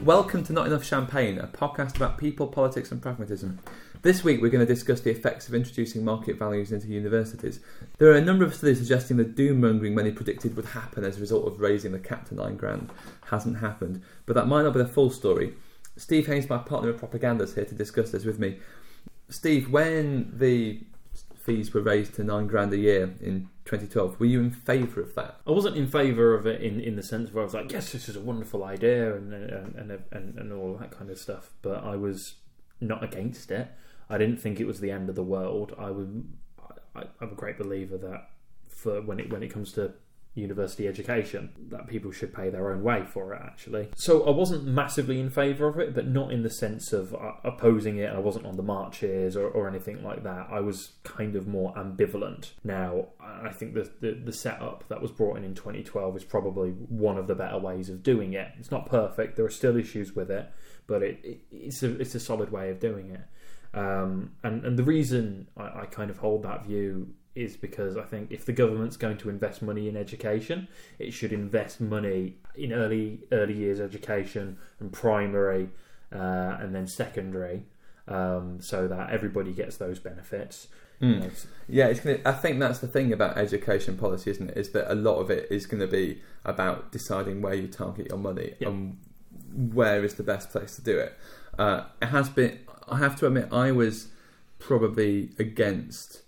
Welcome to Not Enough Champagne, a podcast about people, politics and pragmatism. This week we're going to discuss the effects of introducing market values into universities. There are a number of studies suggesting that doom-mongering many predicted would happen as a result of raising the cap to £9,000 hasn't happened, but that might not be the full story. Steve Haynes, my partner of propaganda, is here to discuss this with me. Steve, when the fees were raised to £9,000 a year in 2012, were you in favour of that? I wasn't in favour of it in the sense where I was like, yes, this is a wonderful idea and all that kind of stuff, but I was not against it. I didn't think it was the end of the world. I'm a great believer that for when it comes to university education, that people should pay their own way for it, actually. So I wasn't massively in favour of it, but not in the sense of opposing it. I wasn't on the marches or anything like that. I was kind of more ambivalent. Now, I think the setup that was brought in 2012 is probably one of the better ways of doing it. It's not perfect. There are still issues with it, but it's a solid way of doing it. And the reason I kind of hold that view is because I think if the government's going to invest money in education, it should invest money in early years education and primary and then secondary, so that everybody gets those benefits. Yeah, I think that's the thing about education policy, isn't it? Is that a lot of it is going to be about deciding where you target your money and where is the best place to do it. It has been. I have to admit, I was probably against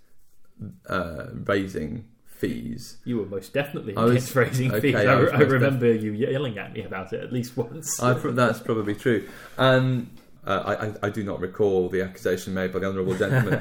raising fees. You were most definitely against raising fees. I remember you yelling at me about it at least once. That's probably true. I do not recall the accusation made by the honourable gentleman.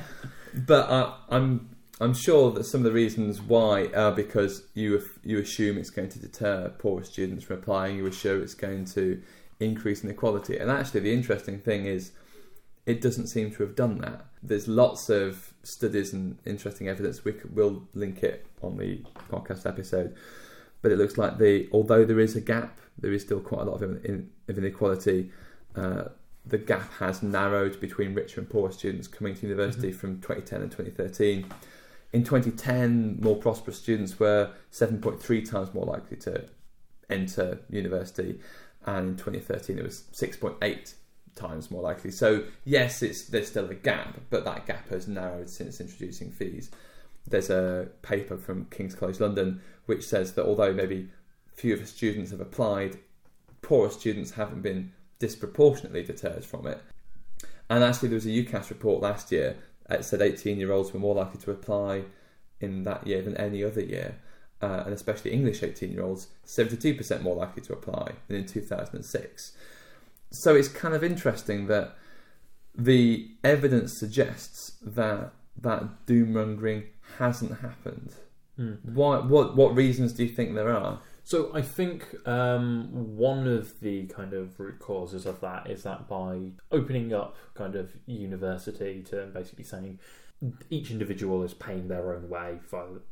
But I'm sure that some of the reasons why are because you assume it's going to deter poorer students from applying. You assume it's going to increase inequality. And actually, the interesting thing is, it doesn't seem to have done that. There's lots of studies and interesting evidence. We'll link it on the podcast episode. But it looks like although there is a gap, there is still quite a lot of inequality. The gap has narrowed between richer and poorer students coming to university from 2010 and 2013. In 2010, more prosperous students were 7.3 times more likely to enter university. And in 2013, it was 6.8 times more likely. So yes, there's still a gap, but that gap has narrowed since introducing fees. There's a paper from King's College London which says that although maybe fewer students have applied, poorer students haven't been disproportionately deterred from it. And actually there was a UCAS report last year that said 18-year-olds were more likely to apply in that year than any other year, and especially English 18-year-olds, 72% more likely to apply than in 2006. So it's kind of interesting that the evidence suggests that doom-mongering hasn't happened. What reasons do you think there are? So I think one of the kind of root causes of that is that by opening up kind of university to basically saying each individual is paying their own way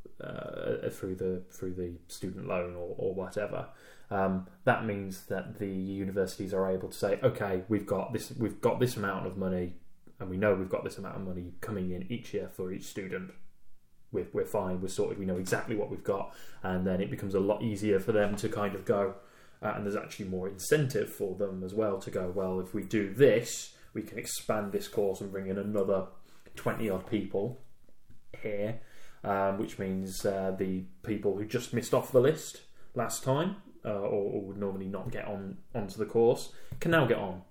through the student loan or whatever. That means that the universities are able to say, okay, we've got this amount of money, and we know we've got this amount of money coming in each year for each student. We're fine, we're sorted, we know exactly what we've got, and then it becomes a lot easier for them to kind of go, and there's actually more incentive for them as well to go, well, if we do this, we can expand this course and bring in another 20 odd people here, which means the people who just missed off the list last time or would normally not get onto the course can now get on.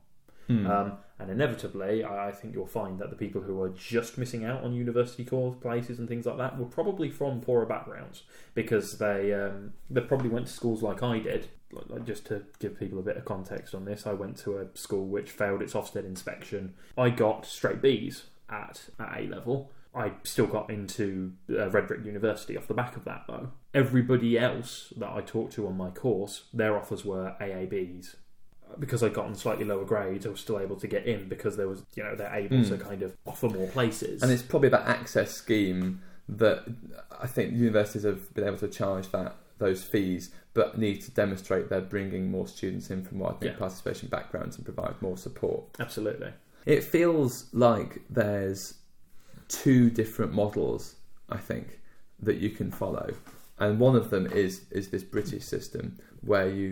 And inevitably, I think you'll find that the people who are just missing out on university course places and things like that were probably from poorer backgrounds, because they probably went to schools like I did. Just to give people a bit of context on this, I went to a school which failed its Ofsted inspection. I got straight B's at A level. I still got into Red Brick University off the back of that, though. Everybody else that I talked to on my course, their offers were AABs. Because I'd gotten slightly lower grades, I was still able to get in because there was, they're able to kind of offer more places. And it's probably that access scheme that I think universities have been able to charge those fees, but need to demonstrate they're bringing more students in from widening participation backgrounds and provide more support. Absolutely. It feels like there's two different models, I think, that you can follow. And one of them is this British system where you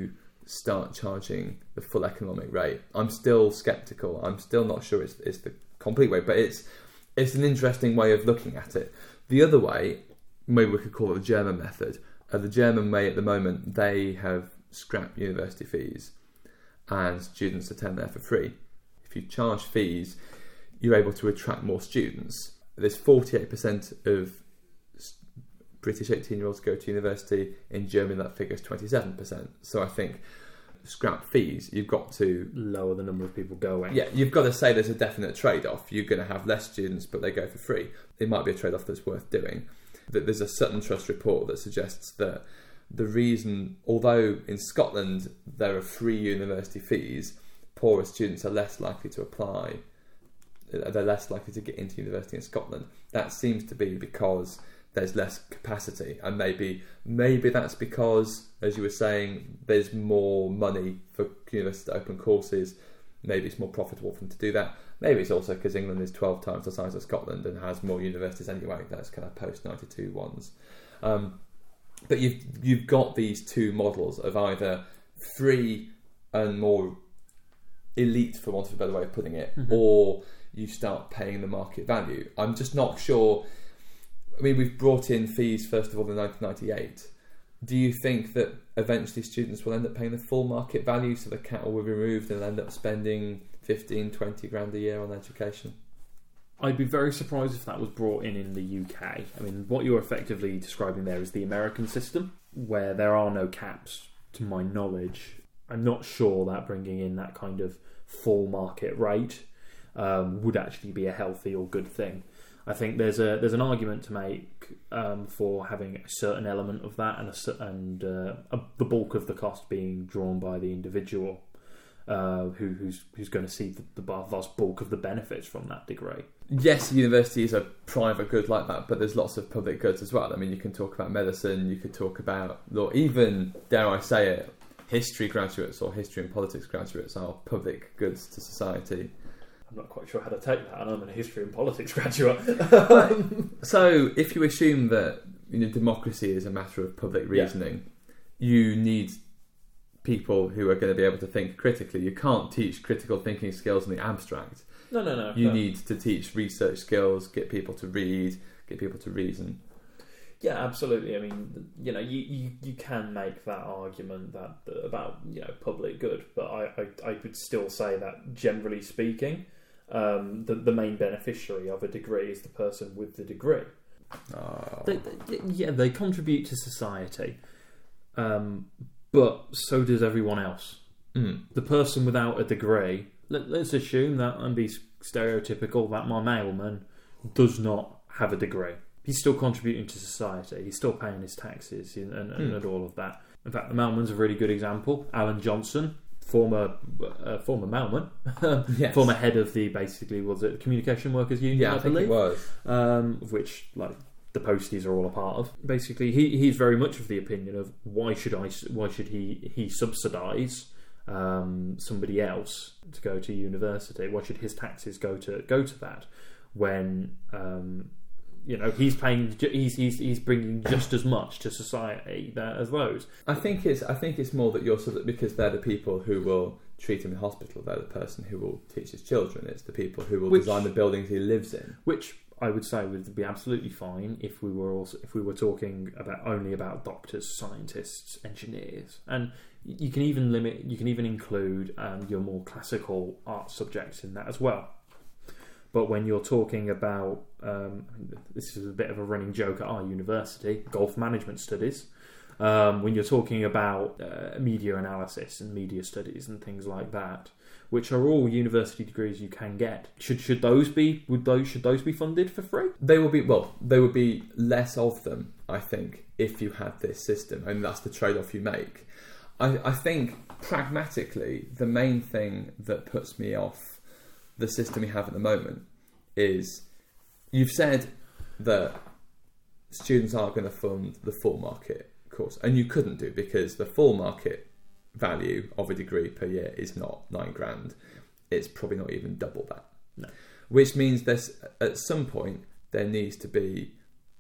start charging the full economic rate. I'm still sceptical. I'm still not sure it's the complete way, but it's an interesting way of looking at it. The other way, maybe we could call it the German method. The German way at the moment, they have scrapped university fees and students attend there for free. If you charge fees, you're able to attract more students. There's 48% of British 18-year-olds go to university. In Germany, that figure is 27%. So I think scrap fees, you've got to lower the number of people going. Yeah, you've got to say there's a definite trade-off. You're going to have less students, but they go for free. It might be a trade-off that's worth doing. That there's a Sutton Trust report that suggests that the reason, although in Scotland there are free university fees, poorer students are less likely to apply. They're less likely to get into university in Scotland. That seems to be because there's less capacity, and maybe that's because, as you were saying, there's more money for universities to open courses. Maybe it's more profitable for them to do that. Maybe it's also because England is 12 times the size of Scotland and has more universities anyway. That's kind of post-92 ones. But you've got these two models of either free and more elite, for want of a better way of putting it, or you start paying the market value. I'm just not sure. I mean, we've brought in fees, first of all, in 1998. Do you think that eventually students will end up paying the full market value, so the cap will be removed and end up spending 15, 20 grand a year on education? I'd be very surprised if that was brought in the UK. I mean, what you're effectively describing there is the American system, where there are no caps, to my knowledge. I'm not sure that bringing in that kind of full market rate would actually be a healthy or good thing. I think there's an argument to make for having a certain element of that, and the bulk of the cost being drawn by the individual, who's going to see the vast bulk of the benefits from that degree. Yes, university is a private good like that, but there's lots of public goods as well. I mean, you can talk about medicine, you could talk about law, even, dare I say it, history graduates or history and politics graduates are public goods to society. I'm not quite sure how to take that, and I'm a history and politics graduate. So, if you assume that democracy is a matter of public reasoning, you need people who are going to be able to think critically. You can't teach critical thinking skills in the abstract. No. You need to teach research skills, get people to read, get people to reason. Yeah, absolutely. I mean, you can make that argument that about public good, but I would still say that generally speaking, the main beneficiary of a degree is the person with the degree. They contribute to society, but so does everyone else. The person without a degree, let's assume that, and be stereotypical, that my mailman does not have a degree. He's still contributing to society. He's still paying his taxes and all of that. In fact, the mailman's a really good example. Alan Johnson, former mailman, yes. Former head of the Communication Workers Union, I believe. Think it was. Of which the posties are all a part of. Basically, he's very much of the opinion of why should he subsidise somebody else to go to university? Why should his taxes go to that when he's paying, he's bringing just as much to society as those. I think it's more that you're sort of, because they're the people who will treat him in hospital. They're the person who will teach his children. It's the people who will design the buildings he lives in. Which I would say would be absolutely fine if we were talking only about doctors, scientists, engineers, and you can even include your more classical art subjects in that as well. But when you're talking about, this is a bit of a running joke at our university, golf management studies, when you're talking about media analysis and media studies and things like that, which are all university degrees you can get, should those be funded for free? There would be less of them, I think, if you had this system, and that's the trade-off you make. I think pragmatically, the main thing that puts me off the system we have at the moment is, you've said that students aren't going to fund the full market course, and you couldn't do, because the full market value of a degree per year is not £9,000. It's probably not even double that. No. Which means at some point there needs to be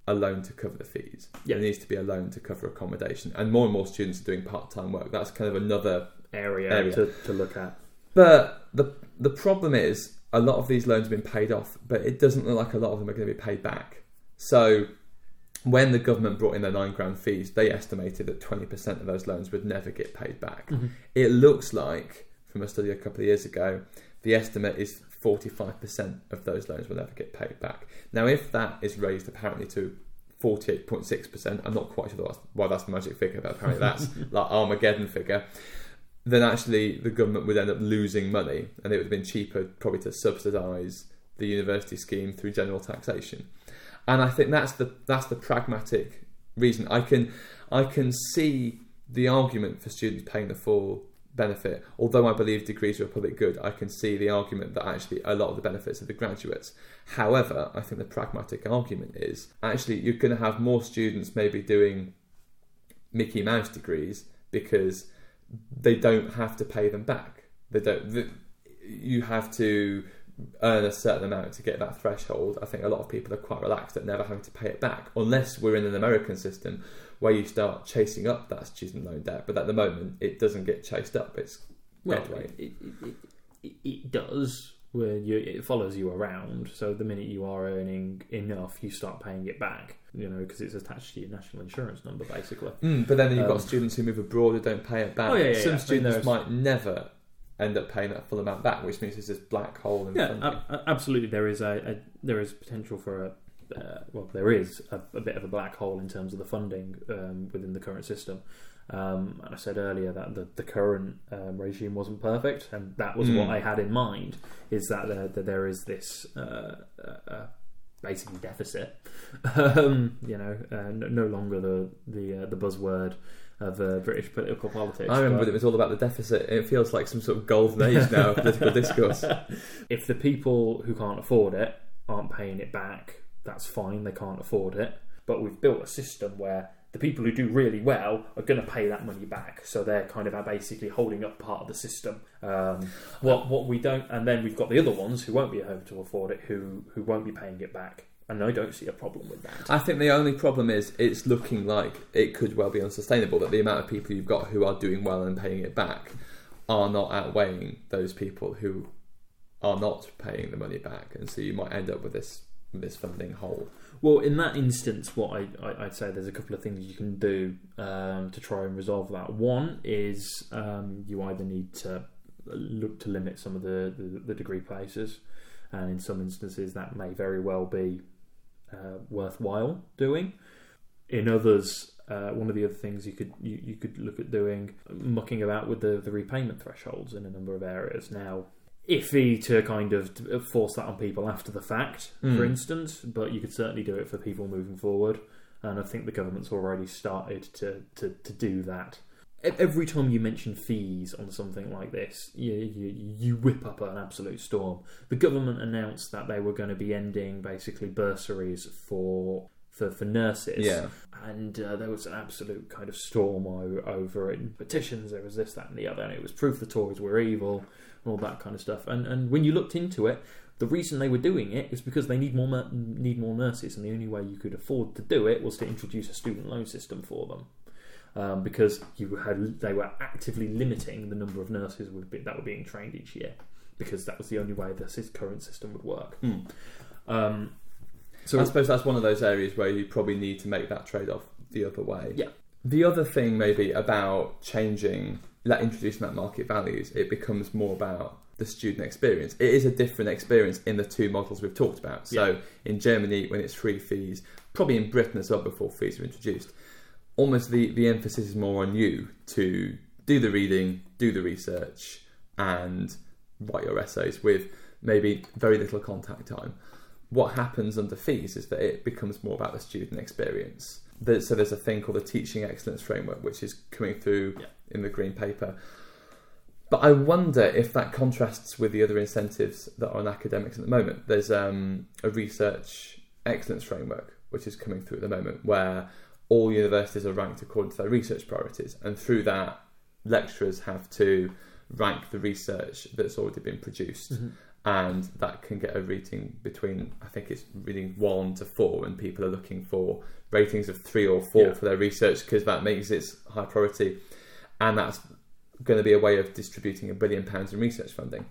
a loan to cover the fees. Yeah. There needs to be a loan to cover accommodation. And more students are doing part-time work. That's kind of another area. To look at. But the problem is, a lot of these loans have been paid off, but it doesn't look like a lot of them are going to be paid back. So when the government brought in their £9,000 fees, they estimated that 20% of those loans would never get paid back. Mm-hmm. It looks like, from a study a couple of years ago, the estimate is 45% of those loans will never get paid back. Now, if that is raised apparently to 48.6%, I'm not quite sure why that's the magic figure, but apparently that's like Armageddon figure, then actually the government would end up losing money, and it would have been cheaper probably to subsidise the university scheme through general taxation. And I think that's the pragmatic reason. I can see the argument for students paying the full benefit. Although I believe degrees are a public good, I can see the argument that actually a lot of the benefits are the graduates. However, I think the pragmatic argument is actually you're going to have more students maybe doing Mickey Mouse degrees because they don't have to pay them back. You have to earn a certain amount to get that threshold. I think a lot of people are quite relaxed at never having to pay it back, unless we're in an American system where you start chasing up that student loan debt. But at the moment, it doesn't get chased up. It's dead weight. It does. Where it follows you around. So the minute you are earning enough, you start paying it back. Because it's attached to your national insurance number, basically. But then you've got students who move abroad who don't pay it back. Some students might never end up paying that full amount back, which means there's this black hole in funding. Absolutely. There is potential for there is a bit of a black hole in terms of the funding within the current system. I said earlier that the current regime wasn't perfect, and that was what I had in mind. Is that there is this basically deficit. No longer the buzzword of British political politics. I remember it was all about the deficit. It feels like some sort of golden age now of political discourse. If the people who can't afford it aren't paying it back, that's fine, they can't afford it. But we've built a system where the people who do really well are going to pay that money back. So they're kind of basically holding up part of the system. What we don't, and then we've got the other ones who won't be able to afford it, who won't be paying it back. And I don't see a problem with that. I think the only problem is it's looking like it could well be unsustainable, that the amount of people you've got who are doing well and paying it back are not outweighing those people who are not paying the money back. And so you might end up with this funding hole. Well, in that instance, what I'd say there's a couple of things you can do to try and resolve that. One is you either need to look to limit some of the degree places, and in some instances that may very well be worthwhile doing. In others, one of the other things you could look at doing, mucking about with the repayment thresholds in a number of areas. Now, iffy to kind of force that on people after the fact, for instance, but you could certainly do it for people moving forward, and I think the government's already started to do that. Every time you mention fees on something like this, you whip up an absolute storm. The government announced that they were going to be ending basically bursaries for nurses, and there was an absolute kind of storm over it. In petitions, there was this, that, and the other, and it was proof the Tories were evil, and all that kind of stuff. And when you looked into it, the reason they were doing it is because they need more nurses, and the only way you could afford to do it was to introduce a student loan system for them. Because they were actively limiting the number of nurses that were being trained each year, because that was the only way the current system would work. So I suppose that's one of those areas where you probably need to make that trade-off the other way. Yeah. The other thing maybe about introducing that market values, it becomes more about the student experience. It is a different experience in the two models we've talked about. So in Germany, when it's free fees, probably in Britain as well before fees were introduced, almost the emphasis is more on you to do the reading, do the research, and write your essays with maybe very little contact time. What happens under fees is that it becomes more about the student experience. So there's a thing called the Teaching Excellence Framework, which is coming through in the Green Paper. But I wonder if that contrasts with the other incentives that are on academics at the moment. There's a Research Excellence Framework, which is coming through at the moment, where all universities are ranked according to their research priorities, and through that, lecturers have to rank the research that's already been produced. and that can get a rating between, I think it's reading 1 to 4, and people are looking for ratings of 3 or 4 for their research because that makes it high priority, and that's going to be a way of distributing £1 billion in research funding.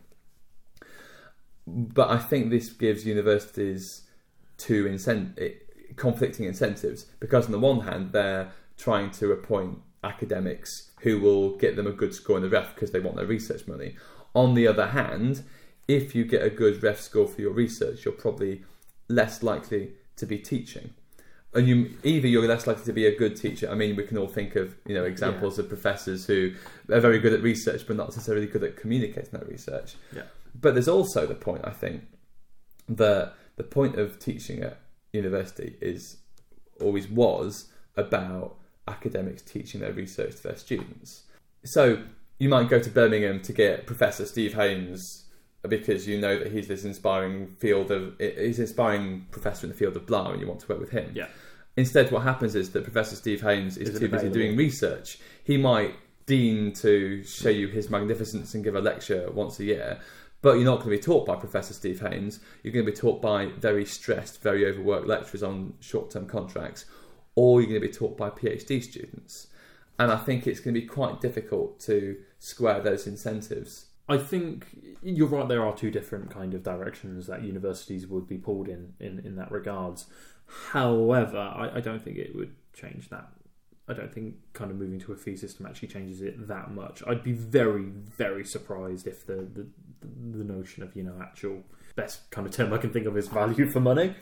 But I think this gives universities two conflicting incentives, because on the one hand they're trying to appoint academics who will get them a good score in the ref because they want their research money. On the other hand, if you get a good ref score for your research, you're probably less likely to be teaching. And you're less likely to be a good teacher. I mean, we can all think of examples of professors who are very good at research but not necessarily good at communicating that research. Yeah. But there's also the point, I think, that the point of teaching at university always was about academics teaching their research to their students. So you might go to Birmingham to get Professor Steve Haynes because you know that he's this inspiring professor in the field of blah, and you want to work with him. Yeah. Instead, what happens is that Professor Steve Haynes is too busy doing research. He might deign to show you his magnificence and give a lecture once a year, but you're not going to be taught by Professor Steve Haynes. You're going to be taught by very stressed, very overworked lecturers on short-term contracts, or you're going to be taught by PhD students. And I think it's going to be quite difficult to square those incentives. I think you're right, there are two different kind of directions that universities would be pulled in that regards. However, I don't think it would change that. I don't think kind of moving to a fee system actually changes it that much. I'd be very, very surprised if the notion of, actual best kind of term I can think of is value for money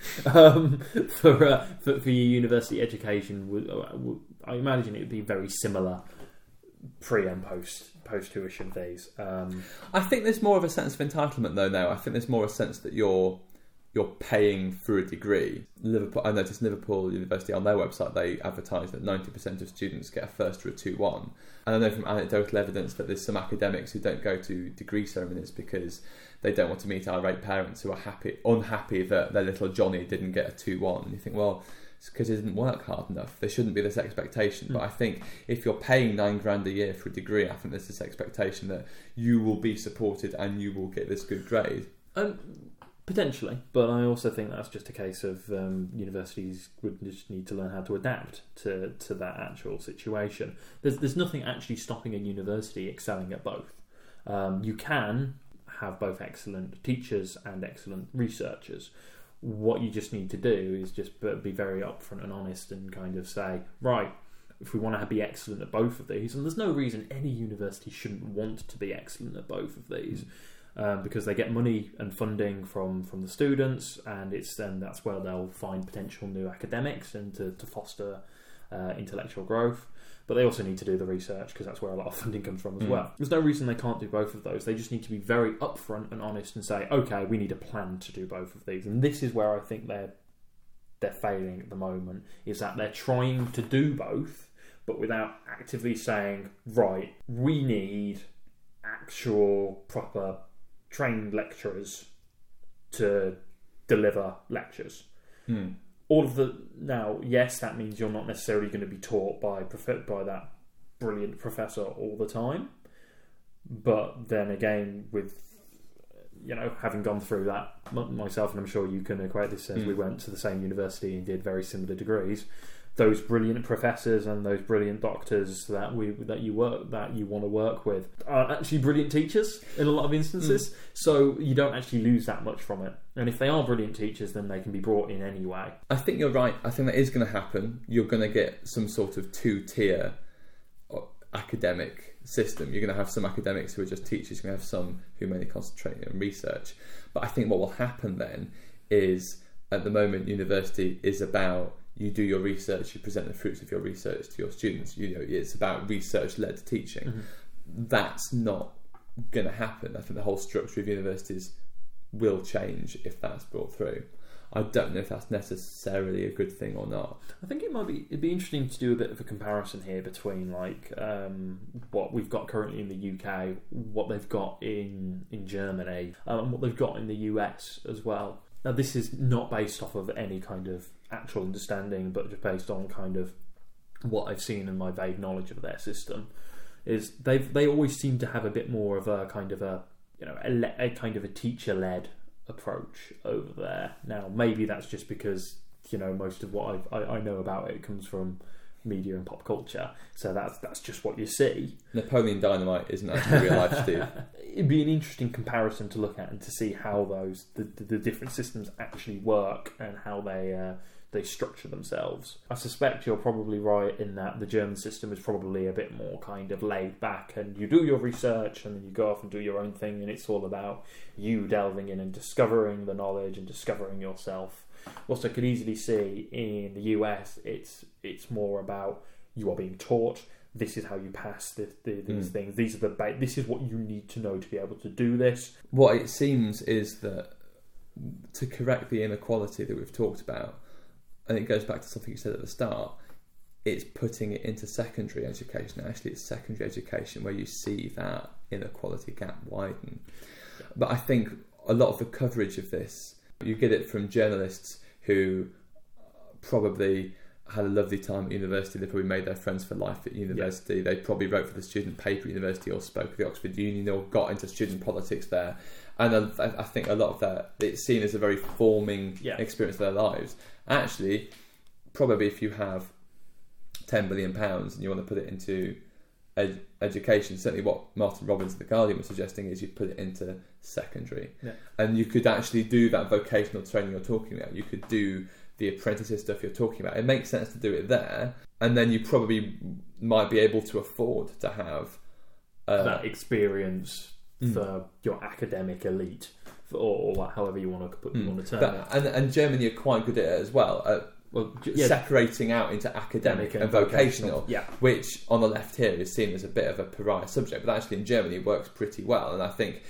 for your university education would I imagine it would be very similar pre and post tuition fees. I think there's more of a sense of entitlement though now. I think there's more a sense that you're paying through a degree. I noticed Liverpool University on their website, they advertise that 90% of students get a first or a 2-1. And I know from anecdotal evidence that there's some academics who don't go to degree ceremonies because they don't want to meet irate parents who are unhappy that their little Johnny didn't get a 2-1. And you think, well, it's because he didn't work hard enough. There shouldn't be this expectation. But I think if you're paying £9,000 a year for a degree, I think there's this expectation that you will be supported and you will get this good grade. Potentially, but I also think that's just a case of universities would just need to learn how to adapt to that actual situation. There's nothing actually stopping a university excelling at both. You can have both excellent teachers and excellent researchers. What you just need to do is just be very upfront and honest and kind of say, right, if we want to be excellent at both of these, and there's no reason any university shouldn't want to be excellent at both of these. Because they get money and funding from the students, and that's where they'll find potential new academics and to foster intellectual growth. But they also need to do the research because that's where a lot of funding comes from as well. There's no reason they can't do both of those. They just need to be very upfront and honest and say, okay, we need a plan to do both of these. And this is where I think they're failing at the moment, is that they're trying to do both, but without actively saying, right, we need actual proper trained lecturers to deliver lectures. All of yes, that means you're not necessarily going to be taught by that brilliant professor all the time. But then again, with having gone through that myself, and I'm sure you can equate this as we went to the same university and did very similar degrees. Those brilliant professors and those brilliant doctors that you want to work with are actually brilliant teachers in a lot of instances. So you don't actually lose that much from it. And if they are brilliant teachers, then they can be brought in anyway. I think you're right. I think that is going to happen. You're going to get some sort of 2-tier academic system. You're going to have some academics who are just teachers. You're going to have some who mainly concentrate on research. But I think what will happen then is, at the moment, university is about, you do your research, you present the fruits of your research to your students. It's about research-led teaching. That's not going to happen. I think the whole structure of universities will change if that's brought through. I don't know if that's necessarily a good thing or not. I think it'd be interesting to do a bit of a comparison here between what we've got currently in the UK, what they've got in Germany, and what they've got in the US as well. Now, this is not based off of any kind of actual understanding, but just based on kind of what I've seen and my vague knowledge of their system. Is they always seem to have a bit more of a kind of a kind of a teacher-led approach over there. Now, maybe that's just because most of what I know about it comes from media and pop culture, so that's just what you see. Napoleon Dynamite isn't actually real life, Steve. It'd be an interesting comparison to look at and to see how the different systems actually work and how they structure themselves. I suspect you're probably right in that the German system is probably a bit more kind of laid back, and you do your research and then you go off and do your own thing, and it's all about you delving in and discovering the knowledge and discovering yourself. Whilst I could easily see in the US, it's more about you are being taught. This is how you pass these things. These are this is what you need to know to be able to do this. What it seems is that to correct the inequality that we've talked about, and it goes back to something you said at the start, it's putting it into secondary education. Actually, it's secondary education where you see that inequality gap widen. But I think a lot of the coverage of this, you get it from journalists who probably had a lovely time at university. They probably made their friends for life at university. Yeah. They probably wrote for the student paper at university or spoke at the Oxford Union or got into student politics there. And I think a lot of that, it's seen as a very forming experience of their lives. Actually, probably if you have £10 billion and you want to put it into education, certainly what Martin Robbins of The Guardian was suggesting is you put it into secondary. Yeah. And you could actually do that vocational training you're talking about. You could do the apprentices stuff you're talking about. It makes sense to do it there, and then you probably might be able to afford to have that experience for your academic elite, or however you want to term it. And Germany are quite good at it as well. Separating out into academic and vocational, which on the left here is seen as a bit of a pariah subject, but actually in Germany it works pretty well. And I think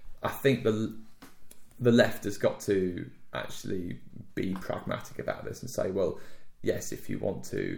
the left has got to actually be pragmatic about this and say, well, yes, if you want to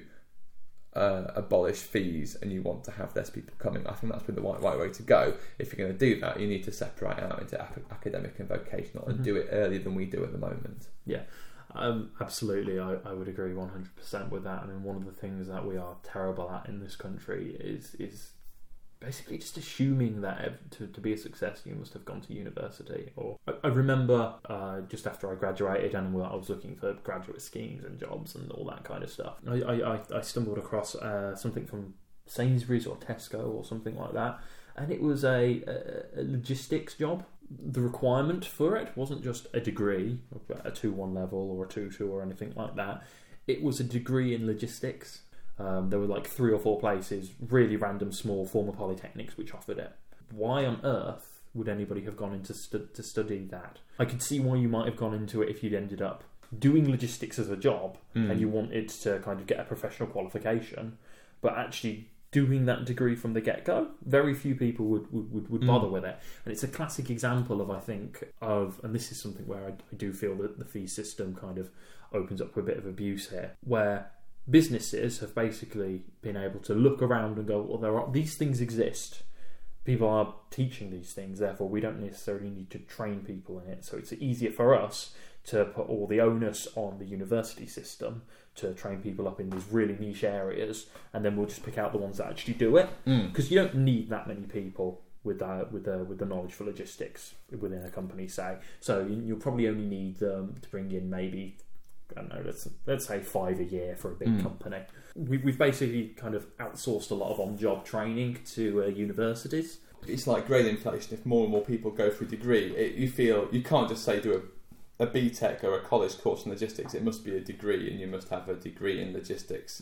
abolish fees and you want to have less people coming, I think that's been the right way to go. If you're going to do that, you need to separate out into academic and vocational and do it earlier than we do at the moment. Yeah. Absolutely, I would agree 100% with that. I mean, one of the things that we are terrible at in this country is basically just assuming that to be a success you must have gone to university. Or I remember just after I graduated and I was looking for graduate schemes and jobs and all that kind of stuff, I stumbled across something from Sainsbury's or Tesco or something like that, and it was a logistics job. The requirement for it wasn't just a degree, a 2-1 level or a 2-2 or anything like that. It was a degree in logistics. There were like 3 or 4 places, really random, small former polytechnics, which offered it. Why on earth would anybody have gone into to study that? I could see why you might have gone into it if you'd ended up doing logistics as a job and you wanted to kind of get a professional qualification, but actually doing that degree from the get-go, very few people would bother with it. And it's a classic example and this is something where I do feel that the fee system kind of opens up a bit of abuse here, where businesses have basically been able to look around and go, well, these things exist. People are teaching these things, therefore we don't necessarily need to train people in it. So it's easier for us to put all the onus on the university system to train people up in these really niche areas, and then we'll just pick out the ones that actually do it. Because you don't need that many people with the knowledge for logistics within a company, say. So you'll probably only need them to bring in maybe, I don't know, let's say 5 a year for a big company. We've basically kind of outsourced a lot of on-job training to universities. It's like grade inflation. If more and more people go for a degree, you feel you can't just say do a BTEC or a college course in logistics. It must be a degree, and you must have a degree in logistics.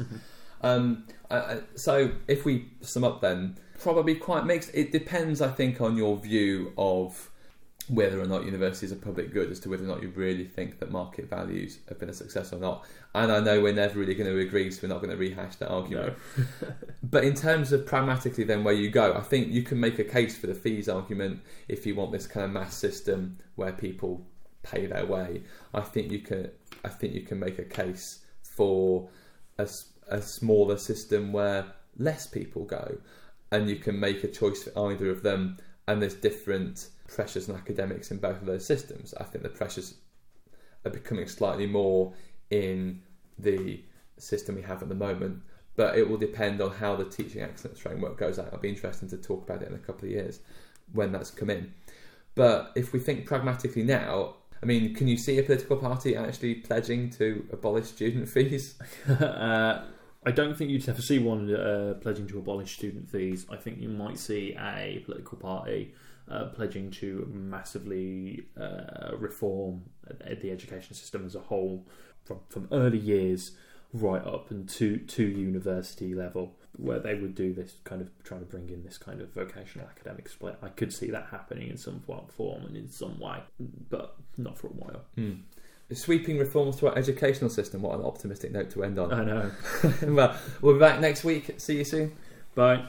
So if we sum up then, probably quite mixed. It depends, I think, on your view of whether or not universities are public good, as to whether or not you really think that market values have been a success or not. And I know we're never really going to agree, so we're not going to rehash that argument. No. But in terms of pragmatically then where you go, I think you can make a case for the fees argument if you want this kind of mass system where people pay their way. I think you can make a case for a smaller system where less people go, and you can make a choice for either of them, and there's different pressures and academics in both of those systems. I think the pressures are becoming slightly more in the system we have at the moment, but it will depend on how the teaching excellence framework goes out. It'll be interesting to talk about it in a couple of years when that's come in. But if we think pragmatically now, I mean, can you see a political party actually pledging to abolish student fees? I don't think you'd ever see one pledging to abolish student fees. I think you might see a political party pledging to massively reform the education system as a whole, from early years right up and to university level, where they would do this kind of trying to bring in this kind of vocational academic split. I could see that happening in some form and in some way, but not for a while. Sweeping reforms to our educational system. What an optimistic note to end on. I know. Well, we'll be back next week. See you soon. Bye.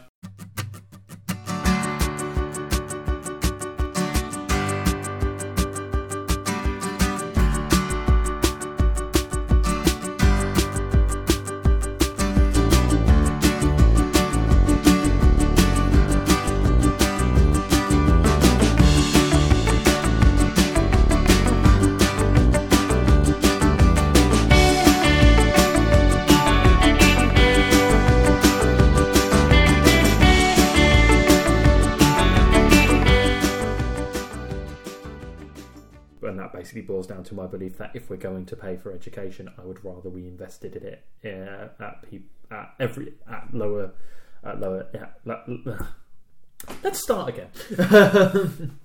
Basically boils down to my belief that if we're going to pay for education, I would rather we invested in it at lower. Let's start again.